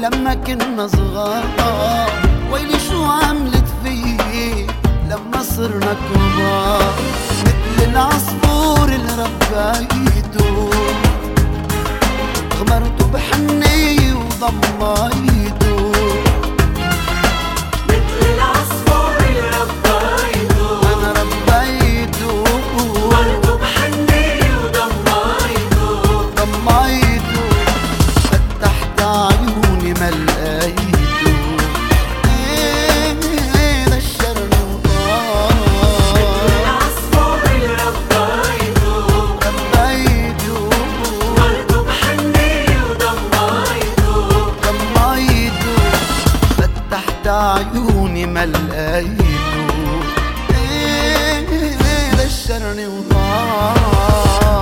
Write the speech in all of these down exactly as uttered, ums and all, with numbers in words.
لما كنا صغار، ويلي شو عملت فيي لما صرنا كبار. مثل العصفور اللي ربيته، غمرته بحنية وضميته. مثل العصفور اللي ربيته، أنا ربيته، غمرته بحنية وضميته. ضميته، فتحت عيوني ما لقيته. ايه ده الشر وطار. مثل العصفور اللي ربيته، ربيته، غمرته بحنية وضميته. ضميته، فتحت عيوني ما لقيته. ايه ده الشر وطار.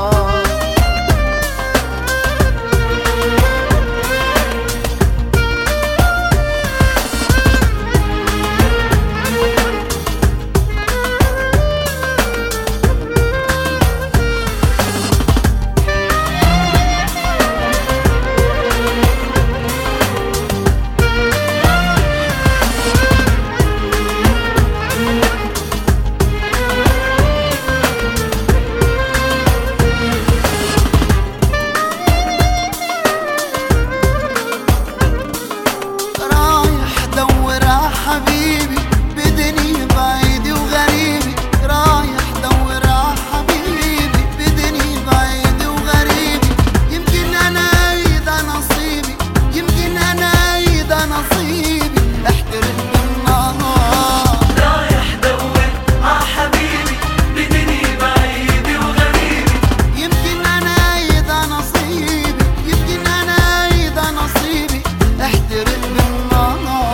حبيبي بدني بعيد وغريبي، رايح دور ع حبيبي بدني بعيد وغريبي. يمكن انا ايدا نصيبي، يمكن انا ايدا نصيبي، احترم بالنهار. رايح دور ع حبيبي بدني بعيد وغريبي. يمكن انا ايدا نصيبي، يمكن انا ايدا نصيبي، احترم بالنهار.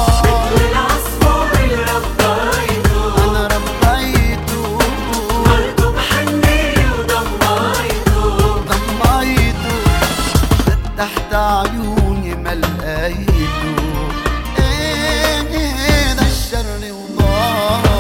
تحت عيوني ما لقيته. ايه ده الشر وضار.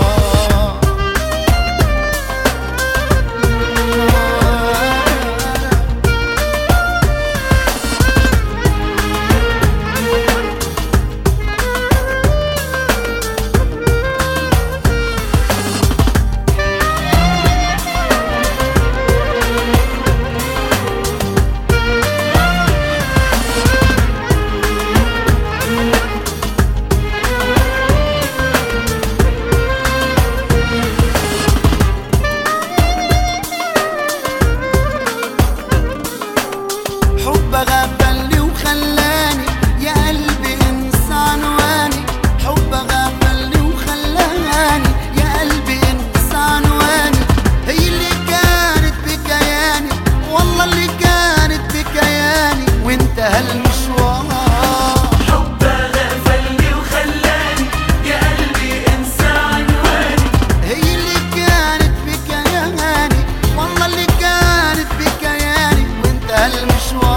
حب غفلني وخلاني يا قلبي انسى عنواني. حب غفلني وخلاني يا قلبي انسى عنواني. هي اللي كانت بكياني، والله اللي كانت بكياني، وانتهى المشوار. حب غفلني وخلاني يا قلبي انسى عنواني. هي اللي كانت بكياني، والله اللي كانت بكياني، وانتهى المشوار.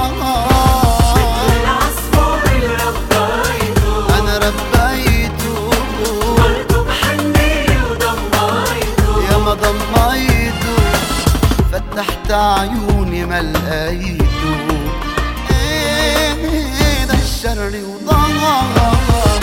ضميته، فتحت عيوني ما لقيته. ايه ده الشر وضار.